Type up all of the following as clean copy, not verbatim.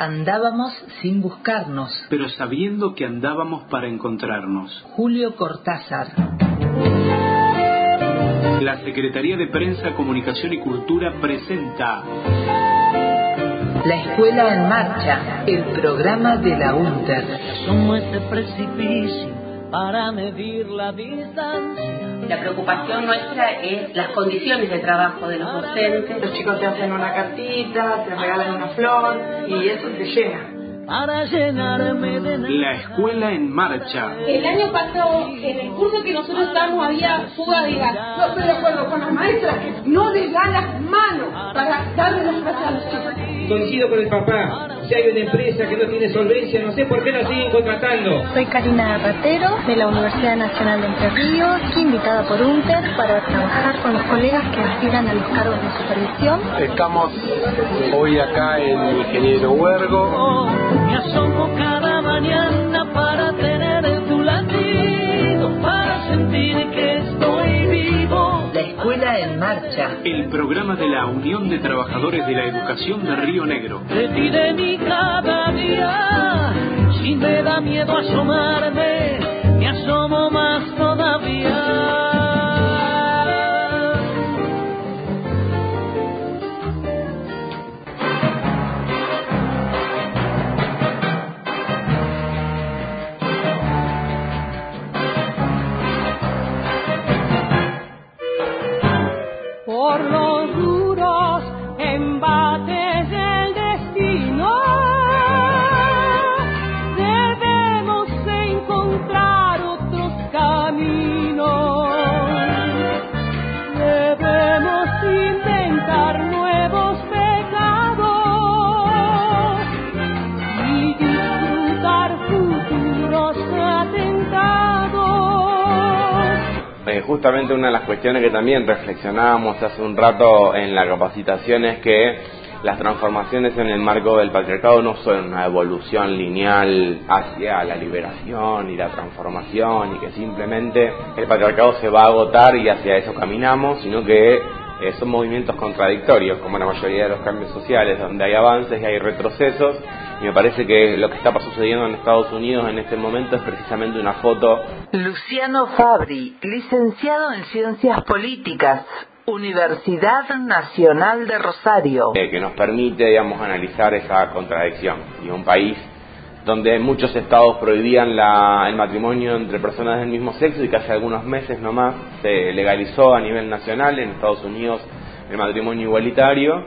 Andábamos sin buscarnos. Pero sabiendo que andábamos para encontrarnos. Julio Cortázar. La Secretaría de Prensa, Comunicación y Cultura presenta La Escuela en Marcha, el programa de la UNTER. Asomo este precipicio para medir la distancia. La preocupación nuestra es las condiciones de trabajo de los docentes. Los chicos te hacen una cartita, te regalan una flor y eso te llena. Para llenarme de nada. La Escuela en Marcha. El año pasado, en el curso que nosotros estábamos, había fuga de gas. No estoy de acuerdo con las maestras que no les dan las manos para darle las clases a los chicos. Coincido con el papá. Si hay una empresa que no tiene solvencia, no sé por qué la siguen contratando. Soy Karina Ratero, de la Universidad Nacional de Entre Ríos, invitada por UNTER para trabajar con los colegas que aspiran a los cargos de supervisión. Estamos hoy acá en Ingeniero Huergo. Me asomo cada mañana para tener tu latido, para sentir que estoy vivo. La Escuela en Marcha. El programa de la Unión de Trabajadores de la Educación de Río Negro. De ti, de mí cada día, si me da miedo asomarme, me asomo más todavía. Por los duros embates del destino, debemos encontrar otros caminos. Debemos inventar nuevos pecados y disfrutar futuros atentados. Justamente una de las cuestiones que también reflexionábamos hace un rato en la capacitación es que las transformaciones en el marco del patriarcado no son una evolución lineal hacia la liberación y la transformación y que simplemente el patriarcado se va a agotar y hacia eso caminamos, sino que son movimientos contradictorios, como la mayoría de los cambios sociales, donde hay avances y hay retrocesos. Y me parece que lo que está sucediendo en Estados Unidos en este momento es precisamente una foto. Luciano Fabri, licenciado en Ciencias Políticas, Universidad Nacional de Rosario. Que nos permite, digamos, analizar esa contradicción. Y un país donde muchos estados prohibían el matrimonio entre personas del mismo sexo y que hace algunos meses nomás se legalizó a nivel nacional en Estados Unidos el matrimonio igualitario,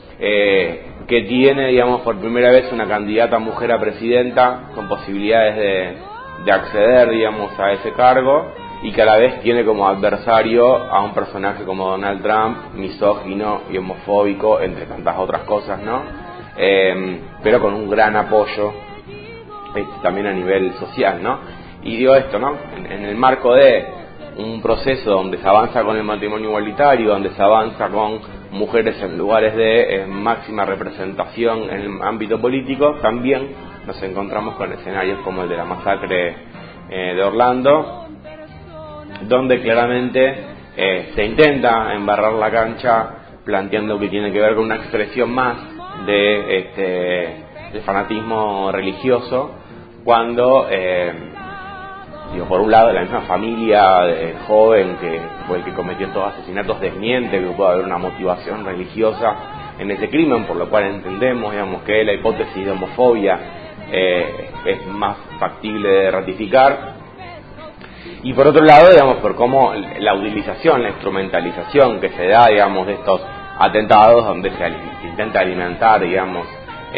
que tiene, digamos, por primera vez una candidata mujer a presidenta con posibilidades de acceder, digamos, a ese cargo y que a la vez tiene como adversario a un personaje como Donald Trump, misógino y homofóbico, entre tantas otras cosas, ¿no? Pero con un gran apoyo también a nivel social, ¿no? Y digo esto, ¿no? En el marco de un proceso donde se avanza con el matrimonio igualitario, donde se avanza con mujeres en lugares de máxima representación en el ámbito político, también nos encontramos con escenarios como el de la masacre de Orlando, donde claramente se intenta embarrar la cancha planteando que tiene que ver con una expresión más de el fanatismo religioso, cuando por un lado la misma familia del joven que fue el que cometió estos asesinatos desmiente que pueda haber una motivación religiosa en ese crimen, por lo cual entendemos, digamos, que la hipótesis de homofobia es más factible de ratificar. Y por otro lado, digamos, por cómo la utilización, la instrumentalización que se da, digamos, de estos atentados, donde se intenta alimentar, digamos,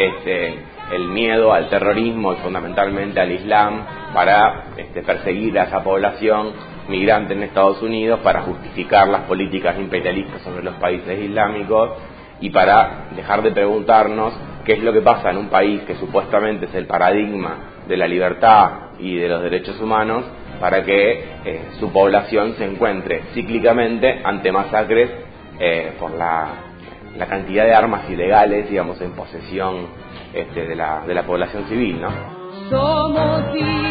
el miedo al terrorismo y fundamentalmente al Islam para perseguir a esa población migrante en Estados Unidos, para justificar las políticas imperialistas sobre los países islámicos y para dejar de preguntarnos qué es lo que pasa en un país que supuestamente es el paradigma de la libertad y de los derechos humanos, para que su población se encuentre cíclicamente ante masacres por la cantidad de armas ilegales, digamos, en posesión de la población civil, ¿no? Somos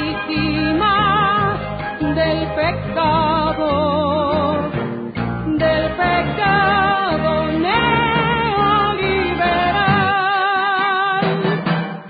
víctimas del pecado neoliberal.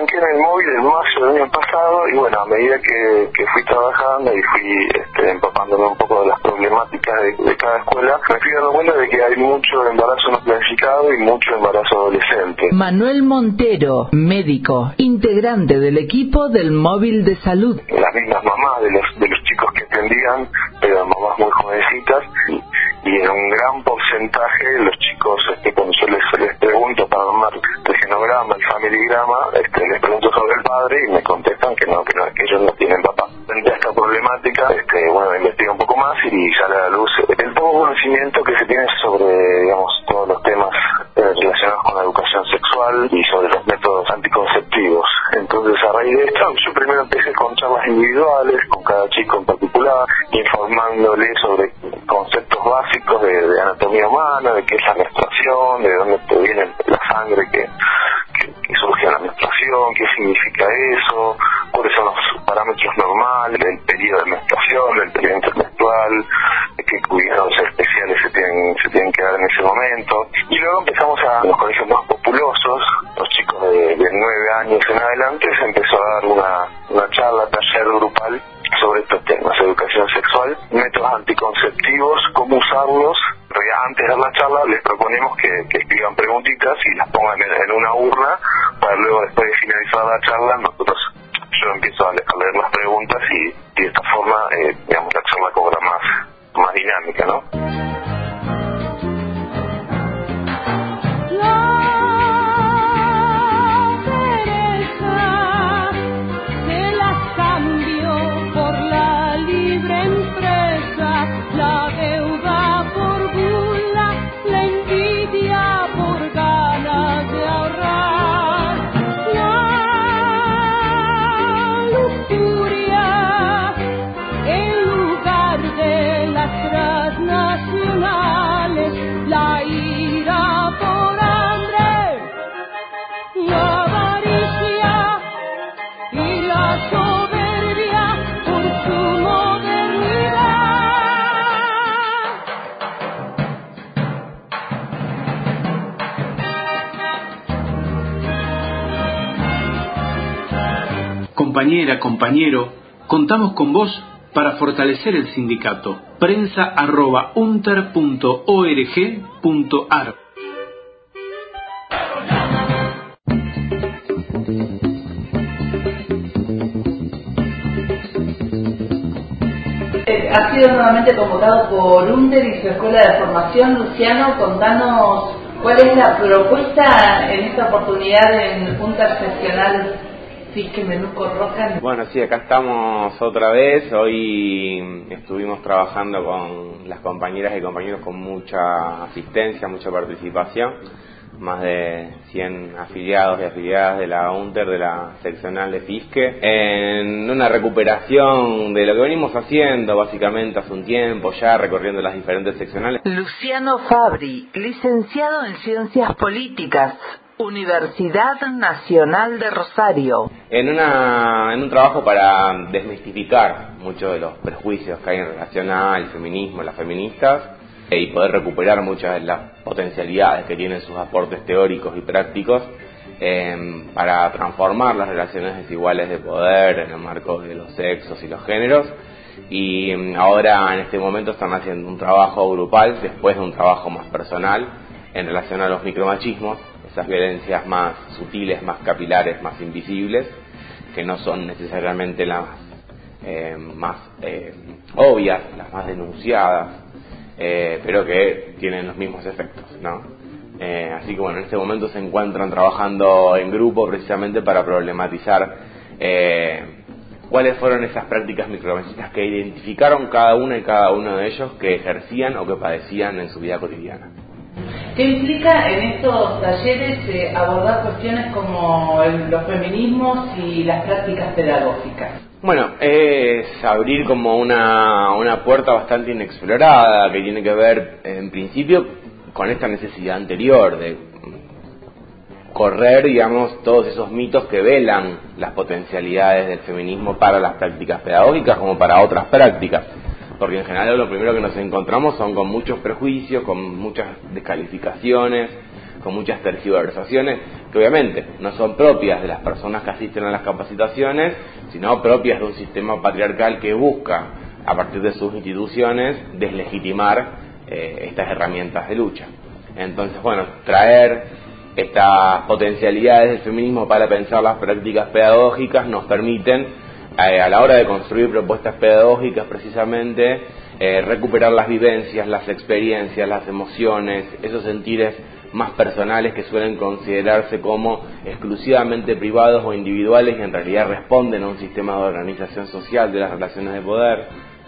arranqué en el móvil en marzo del año pasado y bueno, a medida que fui trabajando y fui empapándome un poco de las problemáticas de cada escuela, me fui dando cuenta de que hay mucho embarazo no planificado y mucho embarazo adolescente. Manuel Montero, médico, integrante del equipo del móvil de salud. Las mismas mamás de los chicos que atendían eran mamás muy jovencitas y en un gran porcentaje los chicos, cuando yo les pregunto para armar el genograma, el familigrama, les pregunto sobre el padre y me contestan que que ellos no tienen papá. Frente a esta problemática, bueno, investigo un poco más y sale a la luz el poco conocimiento que se tiene sobre, digamos, todos los temas relacionados con la educación sexual y sobre los métodos anticonceptivos. Entonces, a raíz de esto, yo primero empecé con charlas individuales, con cada chico en particular, informándole sobre conceptos básicos de anatomía humana, de qué es la menstruación, de dónde proviene la sangre que surge en la menstruación, qué significa eso, cuáles son los parámetros normales del periodo de menstruación, del periodo intermenstrual, qué cuidados especiales se tienen que dar en ese momento. Y luego empezamos a los colegios más populosos, los chicos de 9 años en adelante, se empezó a dar una charla, taller grupal sobre estos temas, educación sexual, métodos anticonceptivos, cómo usarlos. Antes de la charla les proponemos que escriban preguntitas y las pongan en una urna para luego, después de finalizar la charla, yo empiezo a leer las preguntas y de esta forma, digamos, la charla cobra más dinámica, ¿no? Compañera, compañero, contamos con vos para fortalecer el sindicato. prensa@unter.org.ar. Ha sido nuevamente convocado por UNTER y su escuela de formación. Luciano, contanos cuál es la propuesta en esta oportunidad en UNTER seccional Fisque Menuco Roca. Bueno, sí, acá estamos otra vez. Hoy estuvimos trabajando con las compañeras y compañeros con mucha asistencia, mucha participación. Más de 100 afiliados y afiliadas de la UNTER, de la seccional de Fisque, en una recuperación de lo que venimos haciendo básicamente hace un tiempo ya, recorriendo las diferentes seccionales. Luciano Fabri, licenciado en Ciencias Políticas, Universidad Nacional de Rosario. En un trabajo para desmistificar muchos de los prejuicios que hay en relación al feminismo, las feministas, y poder recuperar muchas de las potencialidades que tienen sus aportes teóricos y prácticos para transformar las relaciones desiguales de poder en el marco de los sexos y los géneros. Y ahora en este momento están haciendo un trabajo grupal después de un trabajo más personal en relación a los micromachismos, esas violencias más sutiles, más capilares, más invisibles, que no son necesariamente las más obvias, las más denunciadas, pero que tienen los mismos efectos, ¿no? Así que bueno, en este momento se encuentran trabajando en grupo precisamente para problematizar cuáles fueron esas prácticas micromachistas que identificaron cada una y cada uno de ellos que ejercían o que padecían en su vida cotidiana. ¿Qué implica en estos talleres abordar cuestiones como los feminismos y las prácticas pedagógicas? Bueno, es abrir como una puerta bastante inexplorada que tiene que ver, en principio, con esta necesidad anterior de correr, digamos, todos esos mitos que velan las potencialidades del feminismo para las prácticas pedagógicas como para otras prácticas. Porque en general lo primero que nos encontramos son con muchos prejuicios, con muchas descalificaciones, con muchas tergiversaciones que obviamente no son propias de las personas que asisten a las capacitaciones, sino propias de un sistema patriarcal que busca, a partir de sus instituciones, deslegitimar estas herramientas de lucha. Entonces, bueno, traer estas potencialidades del feminismo para pensar las prácticas pedagógicas nos permiten, a la hora de construir propuestas pedagógicas, precisamente recuperar las vivencias, las experiencias, las emociones, esos sentires más personales que suelen considerarse como exclusivamente privados o individuales y en realidad responden a un sistema de organización social de las relaciones de poder.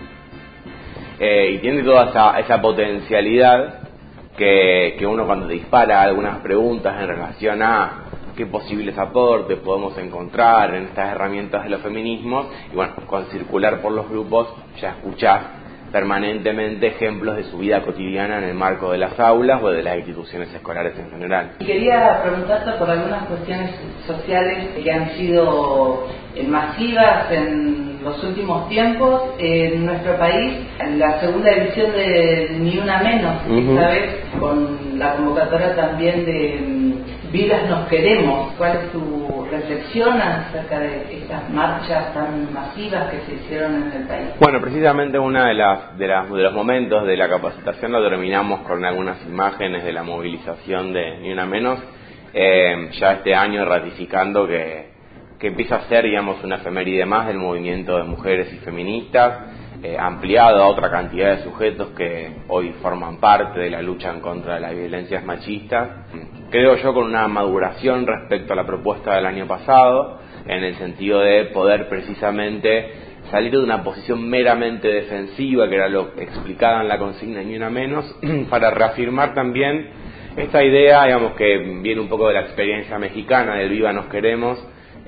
Y tiene toda esa potencialidad que uno, cuando dispara algunas preguntas en relación a qué posibles aportes podemos encontrar en estas herramientas de los feminismos, y bueno, con circular por los grupos ya escuchás permanentemente ejemplos de su vida cotidiana en el marco de las aulas o de las instituciones escolares en general. Y quería preguntarte por algunas cuestiones sociales que han sido masivas en los últimos tiempos en nuestro país. La segunda edición de Ni Una Menos, esta vez con la convocatoria también de Vivas Nos Queremos. ¿Cuál es tu reflexión acerca de estas marchas tan masivas que se hicieron en el país? Bueno, precisamente una de los momentos de la capacitación lo terminamos con algunas imágenes de la movilización de Ni Una Menos, ya este año ratificando que empieza a ser, digamos, una efeméride más del movimiento de mujeres y feministas, ampliado a otra cantidad de sujetos que hoy forman parte de la lucha en contra de las violencias machistas. Creo yo con una maduración respecto a la propuesta del año pasado, en el sentido de poder precisamente salir de una posición meramente defensiva, que era lo explicado en la consigna Ni Una Menos, para reafirmar también esta idea, digamos, que viene un poco de la experiencia mexicana del Viva Nos Queremos,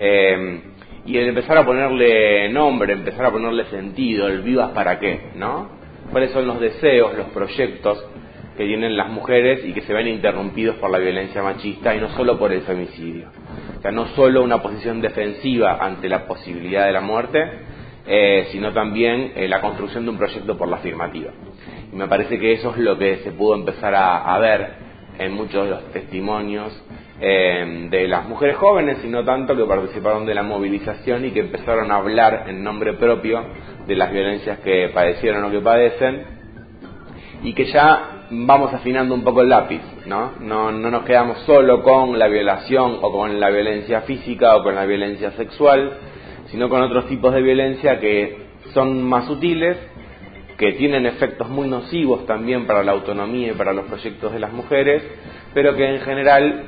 y el empezar a ponerle nombre, empezar a ponerle sentido, el vivas para qué, ¿no? ¿Cuáles son los deseos, los proyectos que tienen las mujeres y que se ven interrumpidos por la violencia machista y no solo por el femicidio? O sea, no solo una posición defensiva ante la posibilidad de la muerte, sino también la construcción de un proyecto por la afirmativa. Y me parece que eso es lo que se pudo empezar a ver en muchos de los testimonios de las mujeres jóvenes, y no tanto, que participaron de la movilización y que empezaron a hablar en nombre propio de las violencias que padecieron o que padecen, y que ya vamos afinando un poco el lápiz, ¿no? No nos quedamos solo con la violación o con la violencia física o con la violencia sexual, sino con otros tipos de violencia que son más sutiles, que tienen efectos muy nocivos también para la autonomía y para los proyectos de las mujeres, pero que en general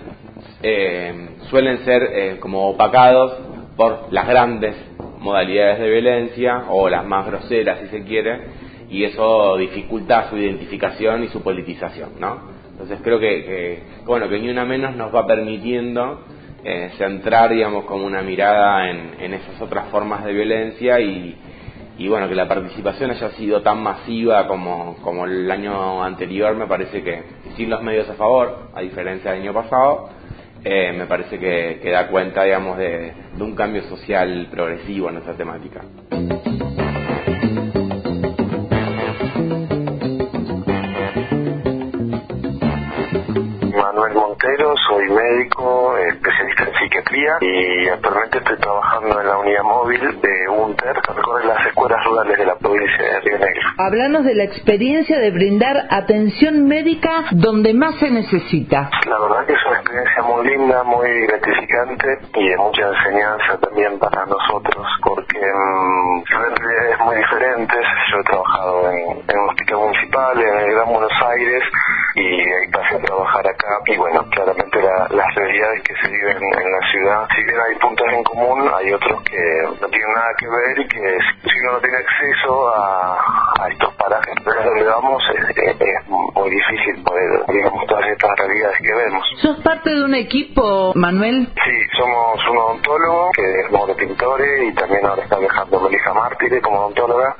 suelen ser como opacados por las grandes modalidades de violencia o las más groseras, si se quiere, y eso dificulta su identificación y su politización, ¿no? Entonces creo que Ni Una Menos nos va permitiendo centrar, digamos, como una mirada en esas otras formas de violencia, y bueno, que la participación haya sido tan masiva como el año anterior, me parece que, sin los medios a favor, a diferencia del año pasado, me parece que da cuenta, digamos, de un cambio social progresivo en esta temática. Manuel Montero, soy médico, especialista en psiquiatría, y actualmente estoy trabajando en la unidad móvil de UNTER, que recorre las escuelas rurales de la provincia de Río Negro. Háblanos de la experiencia de brindar atención médica donde más se necesita. La verdad que es una experiencia muy linda, muy gratificante y de mucha enseñanza también para nosotros, porque son realidades muy diferentes. Yo he trabajado en un hospital municipal en el Gran Buenos Aires y ahí pasé a trabajar acá, y bueno, claramente las realidades que se viven en la ciudad, si bien hay puntos en común, hay otros que no tienen nada que ver, y que si uno no tiene acceso a estos parajes donde vamos, es muy difícil poder, digamos, todas estas realidades que vemos. ¿Sos parte de un equipo, Manuel? Sí, somos un odontólogo que es Mauro Pintore, y también ahora está viajando Melissa Mártire como odontóloga,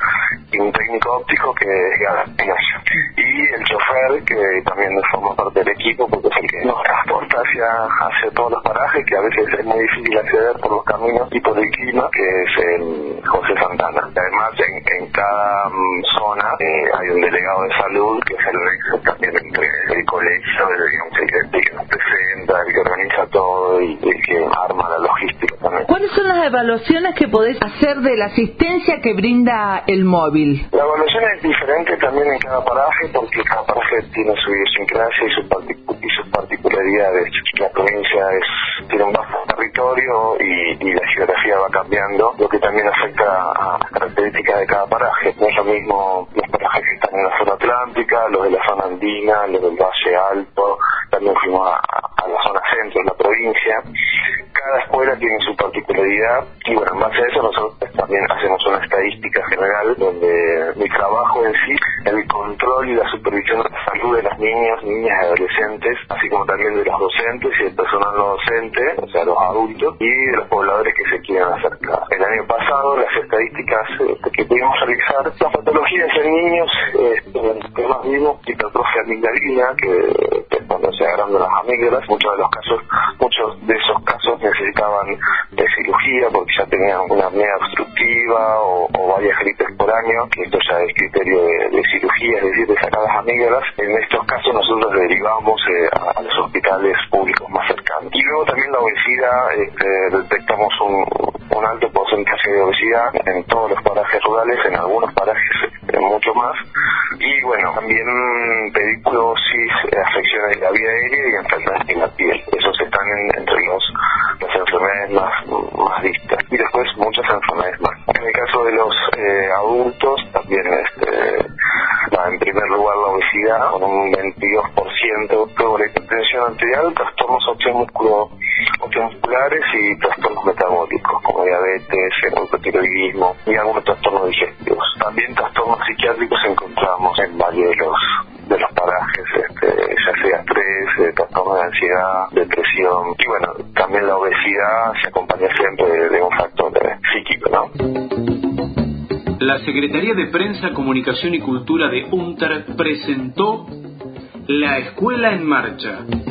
y un técnico óptico que es Gabriel Ignacio. Y el chofer, que también forma parte del equipo, porque es el que nos transporta hacia todos los parajes, que a veces es muy difícil acceder por los caminos y por el clima, que es José Santana. Además, en cada zona hay un delegado de salud, que es el nexo también entre el colegio, el que nos presenta, el que organiza todo y el que arma la logística también. ¿Cuáles son las evaluaciones que podés hacer de la asistencia que brinda el móvil? La evaluación es diferente también en cada paraje, porque cada paraje tiene su idiosincrasia y sus particularidades. La provincia tiene un vasto territorio y la geografía va cambiando, lo que también afecta a las características de cada paraje. No es lo mismo los parajes que están en la zona atlántica, los de la zona andina, los del Valle Alto, también fuimos a la zona centro de la provincia. Cada escuela tiene su particularidad y bueno, en base a eso nosotros también hacemos una estadística general donde mi trabajo en sí, el control y la supervisión de la salud de los niños, niñas y adolescentes, así como también de los docentes y del personal no docente, o sea, los adultos, y de los pobladores que se quieran acercar. El año pasado las estadísticas que pudimos realizar, las patologías en niños que más vimos, hipertrofia amigdalina, que es cuando se agrandan las amígdalas, muchos de esos casos necesitaban cirugía porque ya tenían una apnea obstructiva o varias gripes por año, que esto ya es criterio de cirugía, es decir, de sacar las amígdalas. En estos casos nosotros derivamos a los hospitales públicos más cercanos. Y luego también la obesidad, detectamos un alto porcentaje de obesidad en todos los parajes rurales, en algunos parajes mucho más. Y bueno, también pediculosis, afecciones de la vía aérea y enfermedades de la piel. Esos están entre las enfermedades más vistas. Y después muchas enfermedades más. En el caso de los adultos, también en primer lugar la obesidad, con un 22%, luego la hipertensión arterial, trastornos osteomusculares y trastornos metabólicos, como diabetes, hipotiroidismo y algunos trastornos digestivos. También trastornos psiquiátricos encontramos en varios de los parajes, ya sea estrés, trastornos de ansiedad, depresión, y bueno, también la obesidad se acompaña siempre de un factor psíquico, ¿no? La Secretaría de Prensa, Comunicación y Cultura de UNTER presentó La Escuela en Marcha.